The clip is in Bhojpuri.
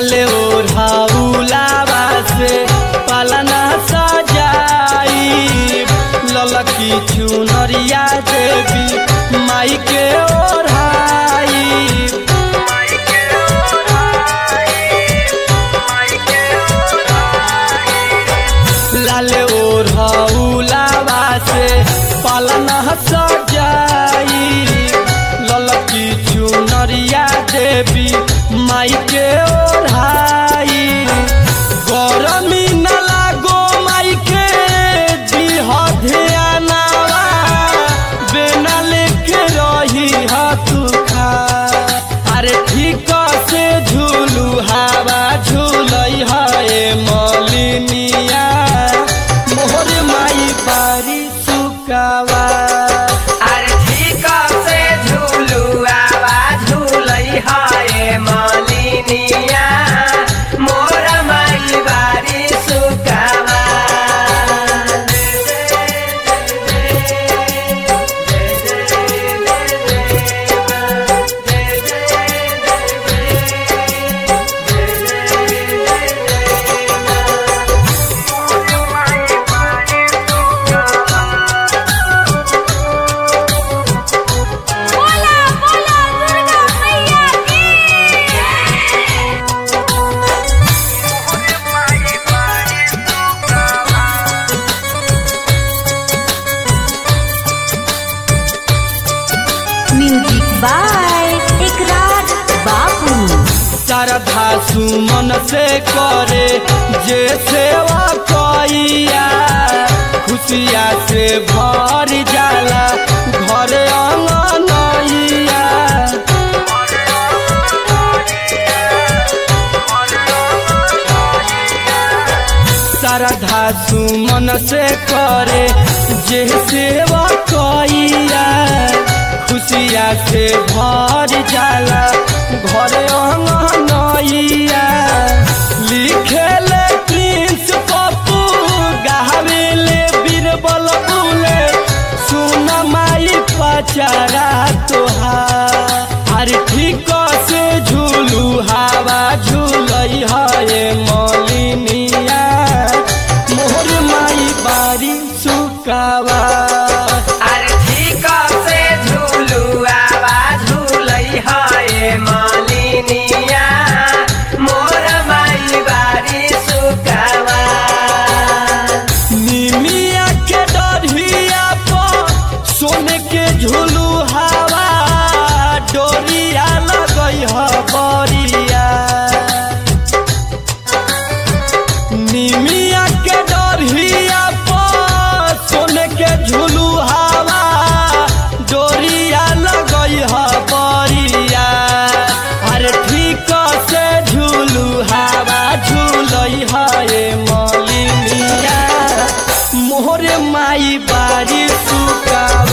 लाले ओढ़ाउलावा से पालना सजाई ललकी चुनरिया देवी माई के ओढ़ाई लाले ओढ़ाउलावा से पालना सजाई ललकी चुनरिया देवी माई के ओढ़ाई गरमी न लागो माई के दिह ध्यानवा बेना लेके रही तू खा अरे ठीक से झूलू हवा झूलई है मलिनिया मोहर माई बारी सुकावा अरे ठीक से झूलू आवा झूलई है मलिनिया मोर माई बारी सुकावा बोला बोला दुर्गा मैया की म्यूजिक बाय इकरार बाबू श्रद्धा सुमन से करे जे सेवा कइया खुशिया से भर जाला घर अंगनइया श्रद्धा सुमन से करे जे सेवा कइया खुशिया से भर जाला घर अंगनइया लिखेले प्रिंस पप्पू गावेले बीरबल बुले सुन माई पचारा तोहार हर ठीक से झूलू हवा झूलई है मलिनिया मोहर माई बारी सुकावा अरे ठीक से झूलू आवा झूलई है मलिनिया मोर माई बारी सुकावा निमिया के डरिया पर सोने के झूलू हवा डोरिया लगई है बरिया निमिया के डरिया पर सोने के झूलू हवा डोरिया लगई है बरिया अरे ठीक से झूलू हवा झूलई है मलिनिया मोहर माई बारी सुकावा।